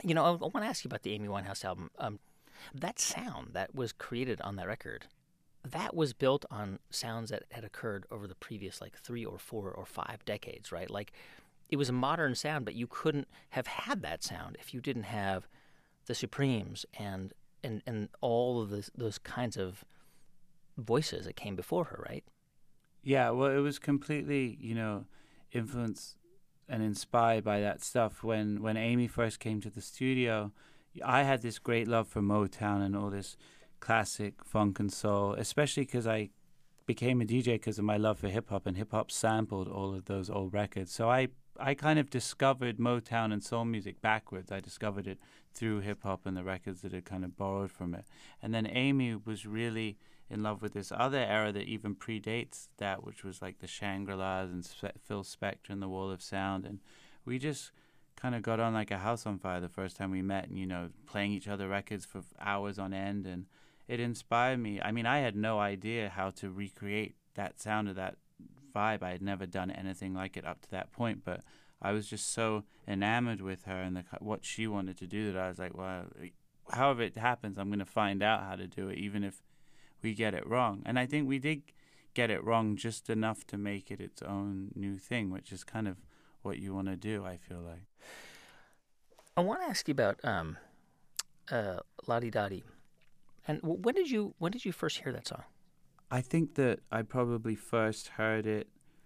I want to ask you about the Amy Winehouse album. That sound that was created on that record, that was built on sounds that had occurred over the previous like 3 or 4 or 5 decades, right? Like it was a modern sound, but you couldn't have had that sound if you didn't have the Supremes and all of those kinds of voices that came before her, right? Yeah, well, it was completely, influenced and inspired by that stuff. When Amy first came to the studio, I had this great love for Motown and all this classic funk and soul, especially because I became a DJ because of my love for hip hop, and hip hop sampled all of those old records. So I kind of discovered Motown and soul music backwards. I discovered it through hip hop and the records that had kind of borrowed from it. And then Amy was really in love with this other era that even predates that, which was like the Shangri-Las and Phil Spector and the Wall of Sound. And we just kind of got on like a house on fire the first time we met, and playing each other records for hours on end. And it inspired me. I mean, I had no idea how to recreate that sound of that vibe. I had never done anything like it up to that point, but I was just so enamored with her and what she wanted to do that I was like, well, however it happens, I'm going to find out how to do it, even if we get it wrong. And I think we did get it wrong just enough to make it its own new thing, which is kind of what you want to do, I feel like. I want to ask you about Lottie Dottie. And when did you first hear that song? I think that I probably first heard it,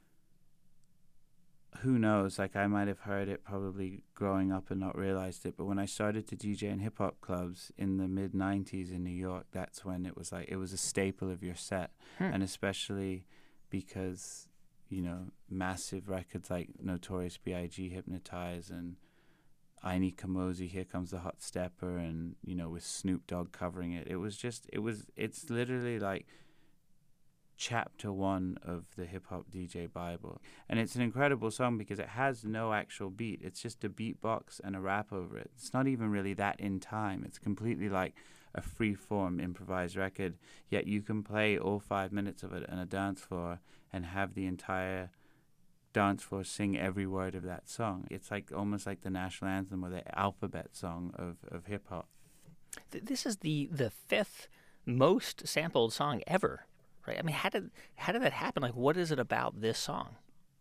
who knows, like I might have heard it probably growing up and not realized it, but when I started to DJ in hip hop clubs in the mid 90s in New York, that's when it was like it was a staple of your set. And especially because, massive records like Notorious B.I.G. Hypnotize and Aini Kamosi, Here Comes the Hot Stepper, and, with Snoop Dogg covering it. It's literally like chapter 1 of the hip hop DJ Bible. And it's an incredible song because it has no actual beat. It's just a beatbox and a rap over it. It's not even really that in time. It's completely like a free form improvised record, yet you can play all 5 minutes of it on a dance floor and have the entire dance floor sing every word of that song. It's like almost like the national anthem or the alphabet song of hip hop. This is the fifth most sampled song ever, right? I mean, how did that happen? Like, what is it about this song?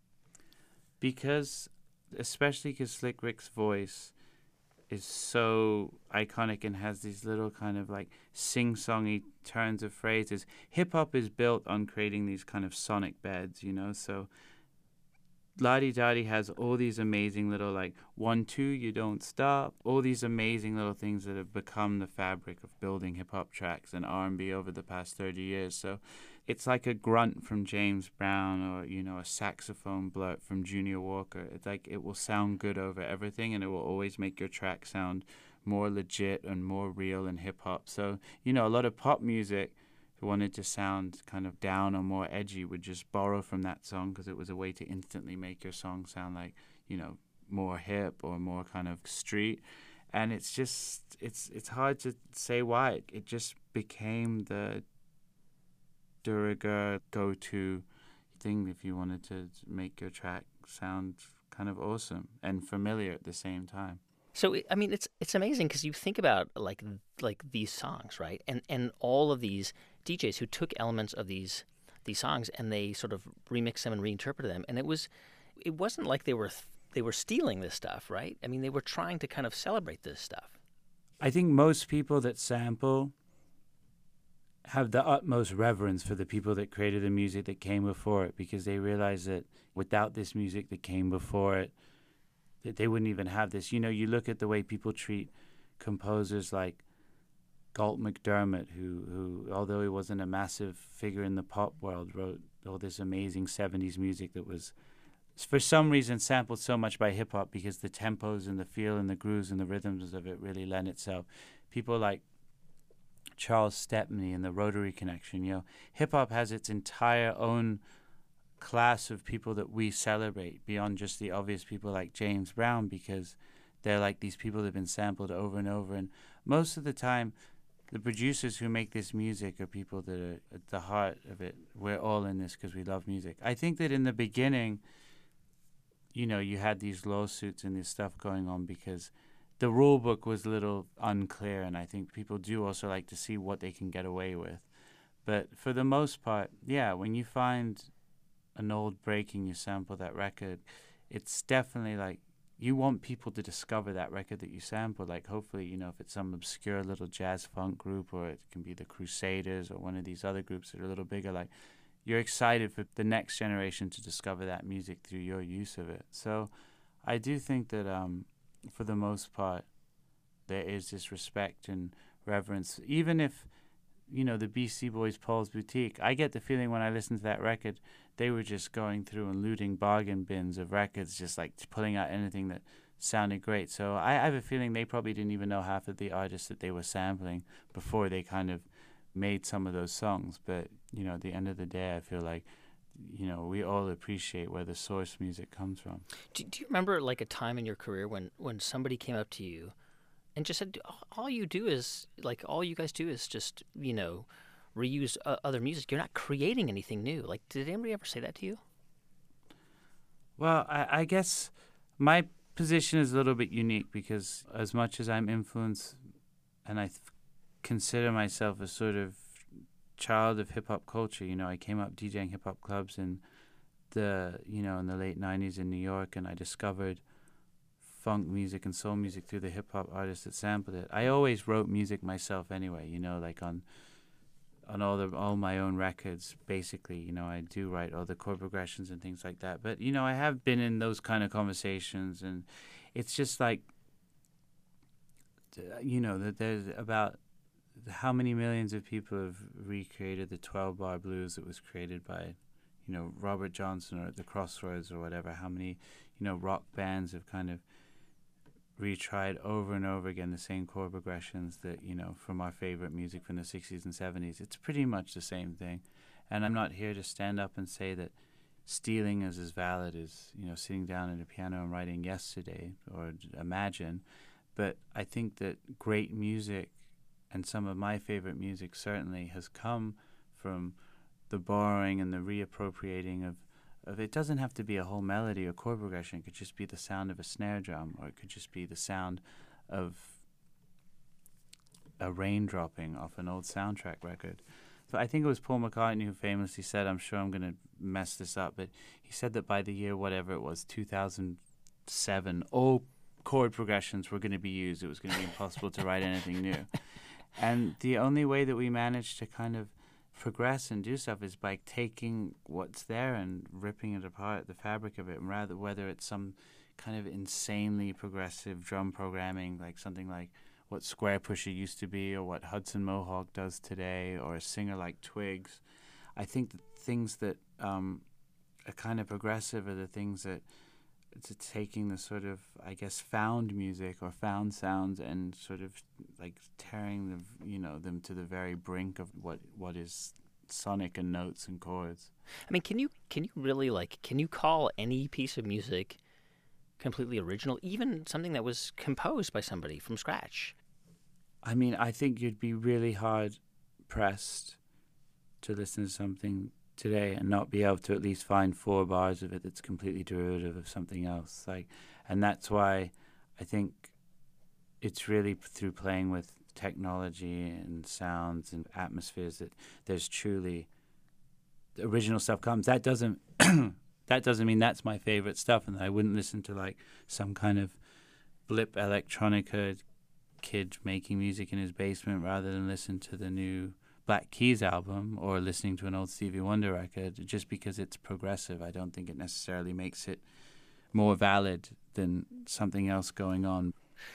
Especially because Slick Rick's voice is so iconic and has these little kind of like sing-songy turns of phrases. Hip-hop is built on creating these kind of sonic beds, so Lottie Dottie has all these amazing little like 1, 2, you don't stop, all these amazing little things that have become the fabric of building hip-hop tracks and R&B over the past 30 years. So it's like a grunt from James Brown or, a saxophone blurt from Junior Walker. It's like it will sound good over everything, and it will always make your track sound more legit and more real and hip-hop. So, a lot of pop music who wanted to sound kind of down or more edgy would just borrow from that song because it was a way to instantly make your song sound like, more hip or more kind of street. And it's just, it's hard to say why. It just became the de rigueur go-to thing if you wanted to make your track sound kind of awesome and familiar at the same time. So I mean, it's amazing because you think about like these songs, right? And all of these DJs who took elements of these songs and they sort of remixed them and reinterpreted them, and it wasn't like they were stealing this stuff, right? I mean, they were trying to kind of celebrate this stuff. I think most people that sample have the utmost reverence for the people that created the music that came before it, because they realize that without this music that came before it, that they wouldn't even have this. You look at the way people treat composers like Galt McDermott, who although he wasn't a massive figure in the pop world, wrote all this amazing 70s music that was, for some reason, sampled so much by hip-hop because the tempos and the feel and the grooves and the rhythms of it really lend itself. People like Charles Stepney and the Rotary Connection. Hip-hop has its entire own class of people that we celebrate beyond just the obvious people like James Brown, because they're like these people that have been sampled over and over. And most of the time, the producers who make this music are people that are at the heart of it. We're all in this because we love music. I think that in the beginning, you had these lawsuits and this stuff going on because the rule book was a little unclear, and I think people do also like to see what they can get away with. But for the most part, yeah, when you find an old break and you sample that record, it's definitely like you want people to discover that record that you sampled. Like, hopefully, if it's some obscure little jazz funk group, or it can be the Crusaders or one of these other groups that are a little bigger, like, you're excited for the next generation to discover that music through your use of it. So I do think that for the most part, there is this respect and reverence. Even if, the BC Boys' Paul's Boutique, I get the feeling when I listen to that record, they were just going through and looting bargain bins of records, just like pulling out anything that sounded great. So I have a feeling they probably didn't even know half of the artists that they were sampling before they kind of made some of those songs. But, at the end of the day, I feel like, we all appreciate where the source music comes from. Do you remember like a time in your career when somebody came up to you and just said, all you guys do is just, reuse other music. You're not creating anything new. Like, did anybody ever say that to you? Well, I guess my position is a little bit unique because as much as I'm influenced and I consider myself a sort of child of hip-hop culture, I came up DJing hip-hop clubs in the late 90s in New York, and I discovered funk music and soul music through the hip-hop artists that sampled it. I always wrote music myself anyway, like on all my own records, basically. I do write all the chord progressions and things like that. But, I have been in those kind of conversations, and it's just like, that there's about how many millions of people have recreated the 12-bar blues that was created by, Robert Johnson or the Crossroads or whatever. How many, rock bands have kind of retried over and over again the same chord progressions that, from our favorite music from the 60s and 70s. It's pretty much the same thing. And I'm not here to stand up and say that stealing is as valid as, sitting down at a piano and writing Yesterday or Imagine. But I think that great music, and some of my favorite music certainly, has come from the borrowing and the reappropriating of it. Doesn't have to be a whole melody or chord progression. It could just be the sound of a snare drum, or it could just be the sound of a rain dropping off an old soundtrack record. So I think it was Paul McCartney who famously said, I'm sure I'm going to mess this up, but he said that by the year, whatever it was, 2007, all chord progressions were going to be used. It was going to be impossible to write anything new. And the only way that we managed to kind of progress and do stuff is by taking what's there and ripping it apart, the fabric of it, and rather whether it's some kind of insanely progressive drum programming, like something like what Squarepusher used to be, or what Hudson Mohawk does today, or a singer like Twigs. I think the things that are kind of progressive are the things that it's taking the sort of, I guess, found music or found sounds and sort of like tearing them to the very brink of what is sonic and notes and chords. I mean, can you really can you call any piece of music completely original, even something that was composed by somebody from scratch? I mean, I think you'd be really hard pressed to listen to something today and not be able to at least find 4 bars of it that's completely derivative of something else. And that's why I think it's really through playing with technology and sounds and atmospheres that there's truly original stuff comes. That doesn't mean that's my favorite stuff, and I wouldn't listen to some kind of blip electronica kid making music in his basement rather than listen to the new Black Keys album or listening to an old Stevie Wonder record. Just because it's progressive, I don't think it necessarily makes it more valid than something else going on.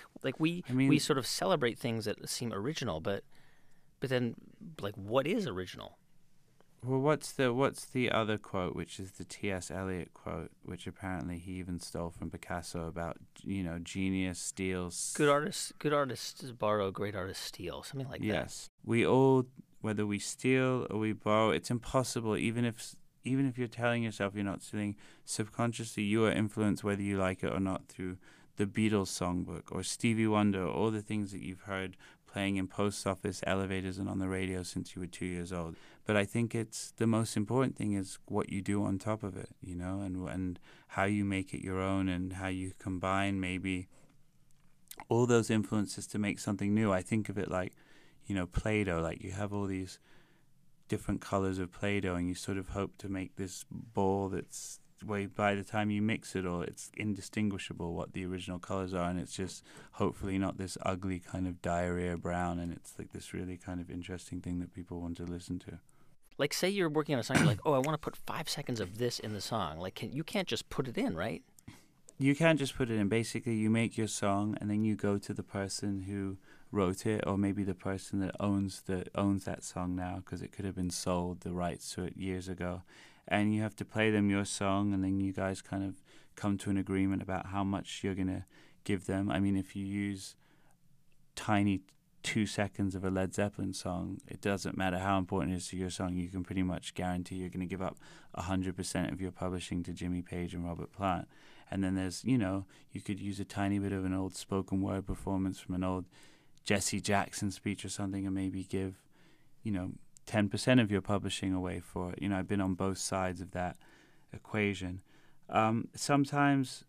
We sort of celebrate things that seem original, but then what is original? Well, what's the other quote, which is the T.S. Eliot quote, which apparently he even stole from Picasso about, genius steals. Good artists borrow, great artists steal, something like that. Yes. We all, whether we steal or we borrow, it's impossible. Even if you're telling yourself you're not stealing, subconsciously you are influenced, whether you like it or not, through the Beatles songbook or Stevie Wonder, or all the things that you've heard playing in post office elevators and on the radio since you were 2 years old. But I think it's the most important thing is what you do on top of it, and how you make it your own, and how you combine maybe all those influences to make something new. I think of it like, Play-Doh. Like you have all these different colors of Play-Doh, and you sort of hope to make this ball that's by the time you mix it all, it's indistinguishable what the original colors are, and it's just hopefully not this ugly kind of diarrhea brown, and it's like this really kind of interesting thing that people want to listen to. Like, say you're working on a song, you're like, oh, I want to put 5 seconds of this in the song. Like, you can't just put it in, right? You can't just put it in. Basically, you make your song, and then you go to the person who wrote it, or maybe the person that owns that song now, because it could have been sold, the rights to it, years ago. And you have to play them your song, and then you guys kind of come to an agreement about how much you're going to give them. I mean, if you use tiny 2 seconds of a Led Zeppelin song, it doesn't matter how important it is to your song, you can pretty much guarantee you're going to give up 100% of your publishing to Jimmy Page and Robert Plant. And then there's, you could use a tiny bit of an old spoken word performance from an old Jesse Jackson speech or something, and maybe give, 10% of your publishing away for it. I've been on both sides of that equation. Sometimes,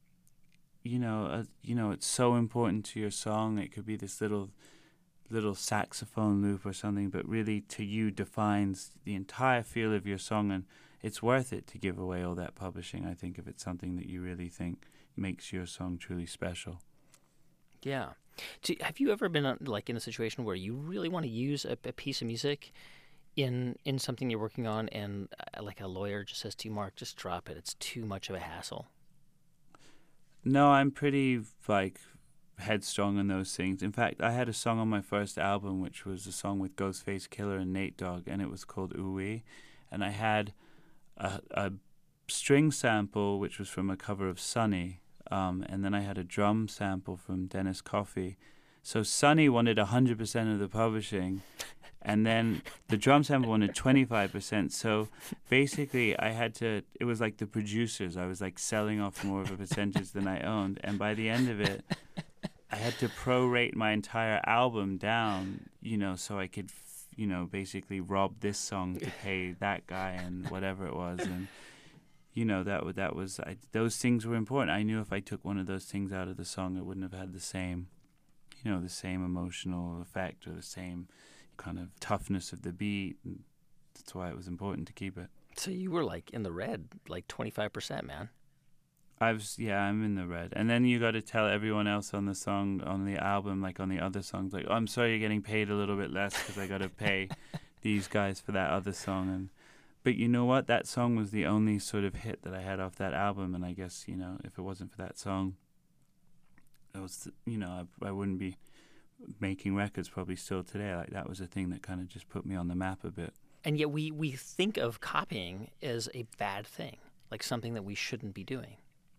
it's so important to your song. It could be this little saxophone loop or something, but really to you defines the entire feel of your song, and it's worth it to give away all that publishing, I think, if it's something that you really think makes your song truly special. Yeah. Have you ever been in a situation where you really want to use a piece of music in something you're working on, and like a lawyer just says to you, Mark, just drop it, it's too much of a hassle? No, I'm pretty headstrong in those things. In fact, I had a song on my first album, which was a song with Ghostface Killer and Nate Dogg, and it was called Ooh-Wee. And I had a string sample, which was from a cover of Sunny, and then I had a drum sample from Dennis Coffey. So Sunny wanted 100% of the publishing, and then the drum sample wanted 25%. So basically, it was like the producers. I was selling off more of a percentage than I owned. And by the end of it, I had to prorate my entire album down, so I could, basically rob this song to pay that guy and whatever it was. And, those things were important. I knew if I took one of those things out of the song, it wouldn't have had the same, the same emotional effect or the same kind of toughness of the beat. And that's why it was important to keep it. So you were in the red, 25%, man. I'm in the red. And then you got to tell everyone else on the song, on the album, on the other songs, oh, I'm sorry you're getting paid a little bit less because I got to pay these guys for that other song. But you know what? That song was the only sort of hit that I had off that album. And I guess, if it wasn't for that song, it was, I wouldn't be making records probably still today. That was a thing that kind of just put me on the map a bit. And yet we think of copying as a bad thing, like something that we shouldn't be doing,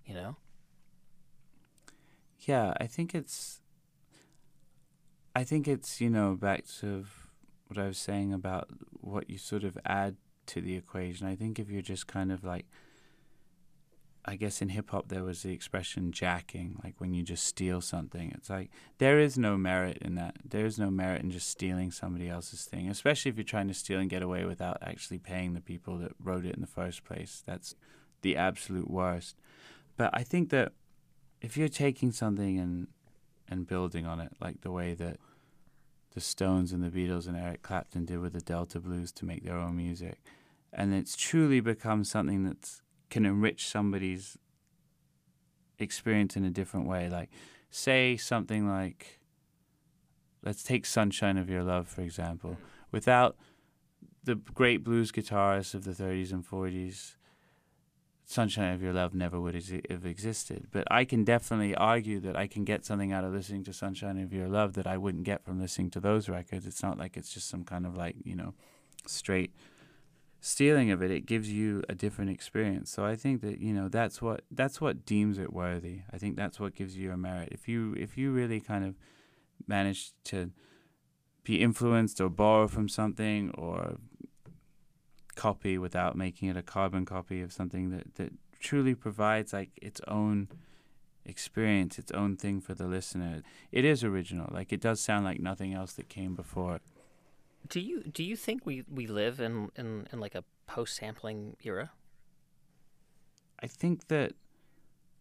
Yeah, I think it's, back to what I was saying about what you sort of add to the equation. I think if you're just kind of I guess in hip-hop there was the expression jacking, when you just steal something. It's there is no merit in that. There is no merit in just stealing somebody else's thing, especially if you're trying to steal and get away without actually paying the people that wrote it in the first place. That's the absolute worst. But I think that if you're taking something and building on it, like the way that the Stones and the Beatles and Eric Clapton did with the Delta Blues to make their own music, and it's truly become something that can enrich somebody's experience in a different way. Say something let's take Sunshine of Your Love, for example. Without the great blues guitarists of the 30s and 40s, Sunshine of Your Love never would have existed. But I can definitely argue that I can get something out of listening to Sunshine of Your Love that I wouldn't get from listening to those records. It's not like it's just some kind of straight stealing of it. It gives you a different experience. So I think that that's what deems it worthy. I think that's what gives you a merit. If you really kind of manage to be influenced or borrow from something or copy without making it a carbon copy of something that truly provides its own experience, its own thing for the listener, it is original. It does sound like nothing else that came before it. Do you think we live in a post-sampling era? I think that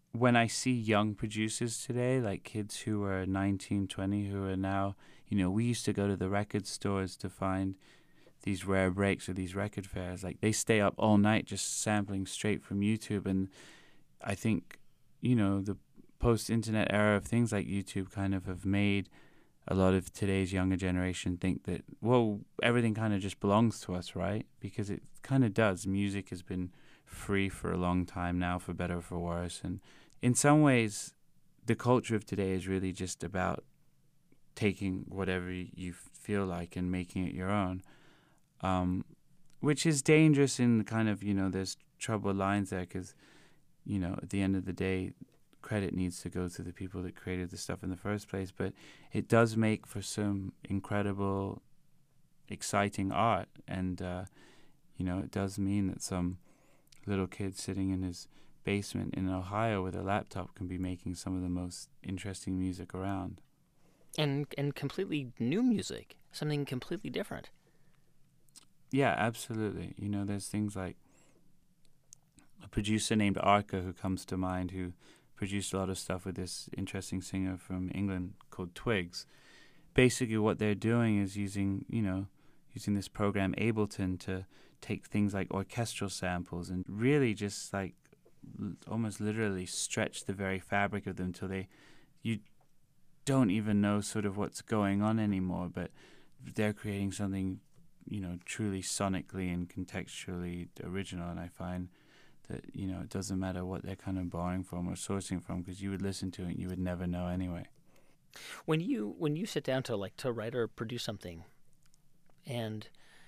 when I see young producers today, like kids who are 19, 20, who are now, we used to go to the record stores to find these rare breaks or these record fairs. Like, they stay up all night just sampling straight from YouTube. And I think, the post-internet era of things like YouTube kind of have made a lot of today's younger generation think that, well, everything kind of just belongs to us, right? Because it kind of does. Music has been free for a long time now, for better or for worse. And in some ways, the culture of today is really just about taking whatever you feel like and making it your own, which is dangerous in kind of, there's troubled lines there because, at the end of the day, credit needs to go to the people that created the stuff in the first place. But it does make for some incredible, exciting art. And, it does mean that some little kid sitting in his basement in Ohio with a laptop can be making some of the most interesting music around. And completely new music, something completely different. Yeah, absolutely. There's things like a producer named Arca who comes to mind, who produced a lot of stuff with this interesting singer from England called Twigs. Basically what they're doing is using this program Ableton to take things like orchestral samples and really just like almost literally stretch the very fabric of them till you don't even know sort of what's going on anymore, but they're creating something, truly sonically and contextually original. And I find that, it doesn't matter what they're kind of borrowing from or sourcing from, because you would listen to it and you would never know anyway. When you sit down to write or produce something, and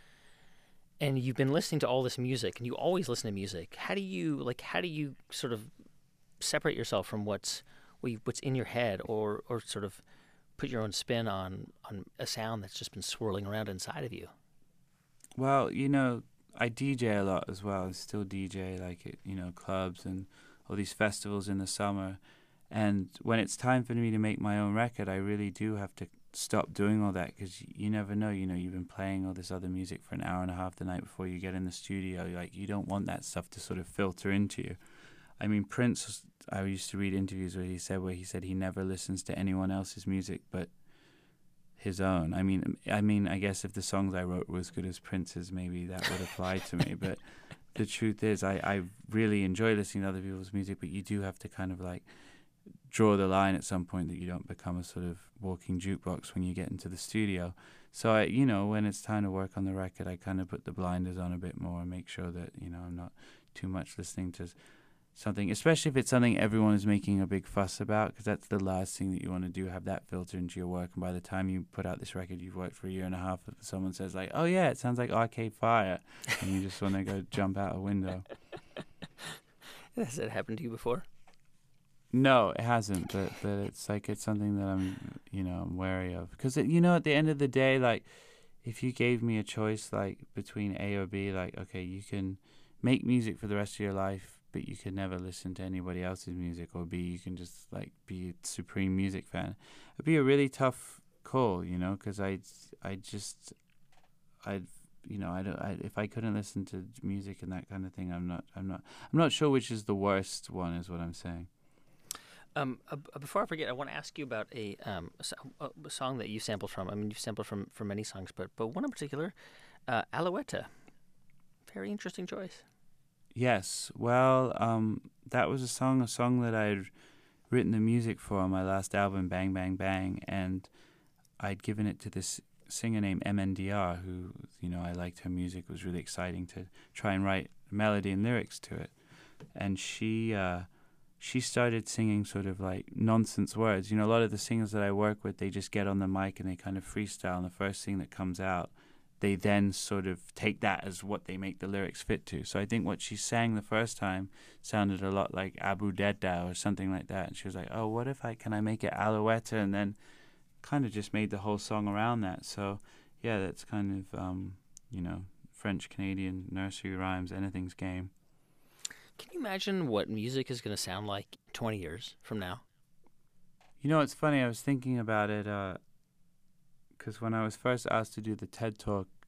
you've been listening to all this music, and you always listen to music, how do you sort of separate yourself from what's in your head, or sort of put your own spin on a sound that's just been swirling around inside of you? Well, I DJ a lot as well. I still DJ like at, clubs and all these festivals in the summer. And when it's time for me to make my own record, I really do have to stop doing all that, because you never know. You've been playing all this other music for an hour and a half the night before you get in the studio. You don't want that stuff to sort of filter into you. I mean, Prince, I used to read interviews where he said he never listens to anyone else's music but his own. I mean, I guess if the songs I wrote were as good as Prince's, maybe that would apply to me. But the truth is, I really enjoy listening to other people's music, but you do have to kind of like draw the line at some point that you don't become a sort of walking jukebox when you get into the studio. So when it's time to work on the record, I kind of put the blinders on a bit more and make sure that, I'm not too much listening to something, especially if it's something everyone is making a big fuss about, because that's the last thing that you want to do, have that filter into your work. And by the time you put out this record you've worked for a year and a half, if someone says like, oh yeah, it sounds like Arcade Fire, and you just want to go jump out a window. Has that happened to you before? No, it hasn't, but it's something that I'm wary of, because at the end of the day, like, if you gave me a choice like between A or B, like, okay, you can make music for the rest of your life, but you could never listen to anybody else's music, or B, you can just like be a supreme music fan. It'd be a really tough call, because if I couldn't listen to music and that kind of thing, I'm not sure which is the worst one, is what I'm saying. Before I forget, I want to ask you about a song that you sampled from. I mean, you've sampled from many songs, but one in particular, Alouette. Very interesting choice. Yes, well, that was a song that I'd written the music for on my last album, Bang Bang Bang, and I'd given it to this singer named MNDR, who, I liked her music. It was really exciting to try and write melody and lyrics to it. And she started singing sort of like nonsense words. A lot of the singers that I work with, they just get on the mic and they kind of freestyle, and the first thing that comes out, they then sort of take that as what they make the lyrics fit to. So I think what she sang the first time sounded a lot like Abu Dedda or something like that. And she was like, oh, what if can I make it Alouette? And then kind of just made the whole song around that. So yeah, that's kind of, French-Canadian nursery rhymes, anything's game. Can you imagine what music is going to sound like 20 years from now? It's funny, I was thinking about it, because when I was first asked to do the TED Talk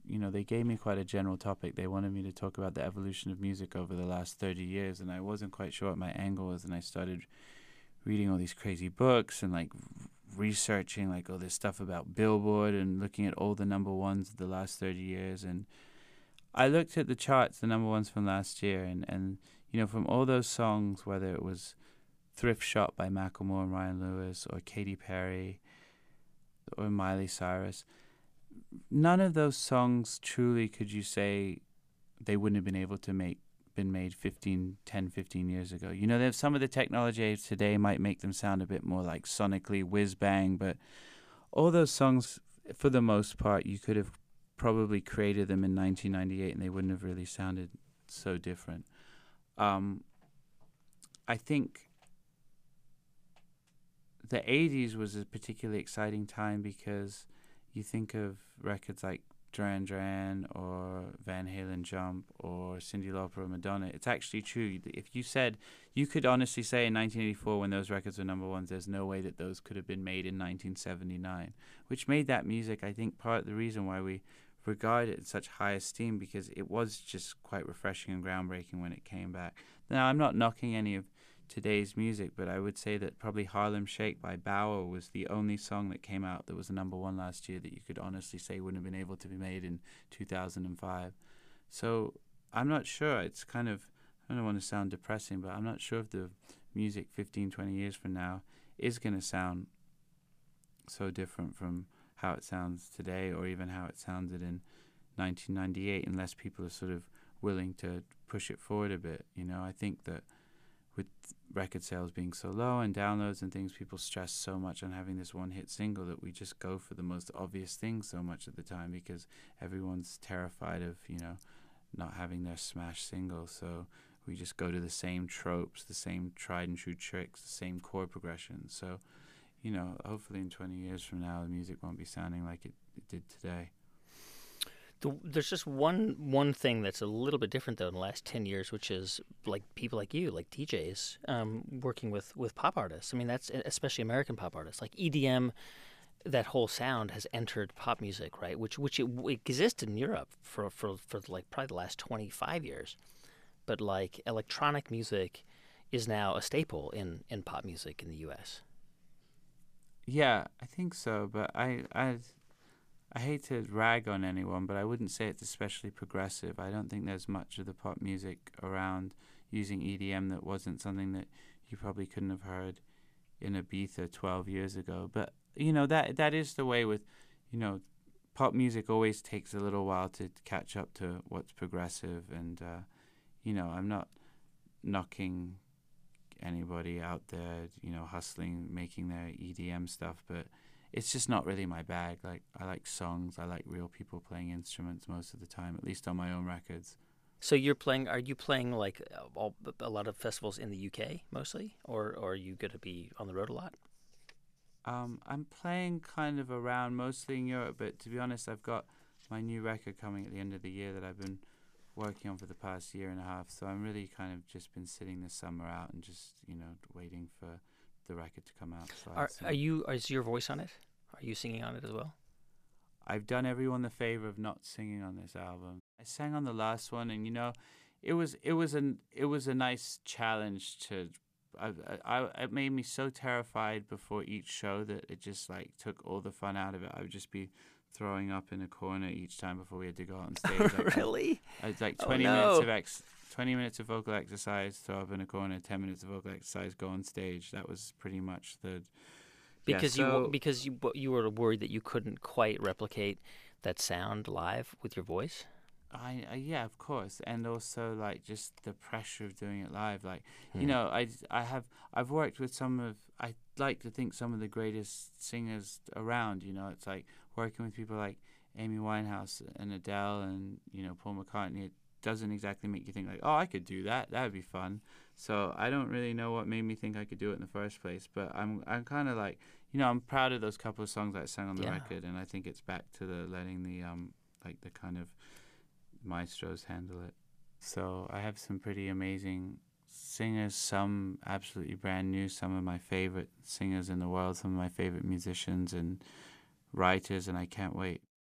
they gave me quite a general topic. They wanted me to talk about the evolution of music over the last 30 years, and I wasn't quite sure what my angle was, and I started reading all these crazy books and like researching like all this stuff about Billboard and looking at all the number ones of the last 30 years. And I looked at the charts, the number ones from last year, and from all those songs, whether it was Thrift Shop by Macklemore and Ryan Lewis, or Katy Perry, or Miley Cyrus, none of those songs truly could you say they wouldn't have been able to been made 15 years ago. There's some of the technology today might make them sound a bit more like sonically whiz bang, but all those songs, for the most part, you could have probably created them in 1998 and they wouldn't have really sounded so different. I think the 80s was a particularly exciting time because you think of records like Duran Duran or Van Halen Jump or Cyndi Lauper or Madonna. It's actually true. If you could honestly say in 1984 when those records were number ones, there's no way that those could have been made in 1979, which made that music, I think, part of the reason why we regard it in such high esteem, because it was just quite refreshing and groundbreaking when it came back. Now, I'm not knocking any of today's music, but I would say that probably Harlem Shake by Bauer was the only song that came out that was the number one last year that you could honestly say wouldn't have been able to be made in 2005. So I'm not sure. It's kind of, I don't want to sound depressing, but I'm not sure if the music 15, 20 years from now is going to sound so different from how it sounds today, or even how it sounded in 1998, unless people are sort of willing to push it forward a bit. I think that with record sales being so low and downloads and things, people stress so much on having this one-hit single that we just go for the most obvious thing so much at the time, because everyone's terrified of, not having their smash single. So we just go to the same tropes, the same tried and true tricks, the same chord progressions. So, hopefully in 20 years from now, the music won't be sounding like it did today. There's just one thing that's a little bit different, though, in the last 10 years, which is like people like you, like DJs, working with pop artists. I mean, that's especially American pop artists. Like EDM, that whole sound has entered pop music, right? Which it existed in Europe for like probably the last 25 years. But like electronic music is now a staple in pop music in the U.S. Yeah, I think so, but I hate to rag on anyone, but I wouldn't say it's especially progressive. I don't think there's much of the pop music around using EDM that wasn't something that you probably couldn't have heard in Ibiza 12 years ago. But, that is the way with, pop music always takes a little while to catch up to what's progressive. And, I'm not knocking anybody out there, hustling, making their EDM stuff, but it's just not really my bag. Like, I like songs. I like real people playing instruments most of the time, at least on my own records. So are you playing like a lot of festivals in the UK mostly, or are you going to be on the road a lot? I'm playing kind of around, mostly in Europe, but to be honest, I've got my new record coming at the end of the year that I've been working on for the past year and a half. So I'm really kind of just been sitting this summer out and just, waiting for the record to come out. So is your voice on it? Are you singing on it as well? I've done everyone the favor of not singing on this album. I sang on the last one, and it was a nice challenge to. It made me so terrified before each show that it just like took all the fun out of it. I would just be throwing up in a corner each time before we had to go out on stage. Really? It's like 20 minutes of vocal exercise, throw up in a corner, 10 minutes of vocal exercise, go on stage. That was pretty much the. Because you were worried that you couldn't quite replicate that sound live with your voice. Yeah, of course, and also like just the pressure of doing it live. Like I've worked with I like to think some of the greatest singers around. It's like working with people like Amy Winehouse and Adele and Paul McCartney. It doesn't exactly make you think like, oh, I could do that. That would be fun. So I don't really know what made me think I could do it in the first place. But I'm kind of like, I'm proud of those couple of songs that I sang on the record, and I think it's back to the letting the the kind of maestros handle it. So I have some pretty amazing singers, some absolutely brand new, some of my favorite singers in the world, some of my favorite musicians and writers, and I can't wait.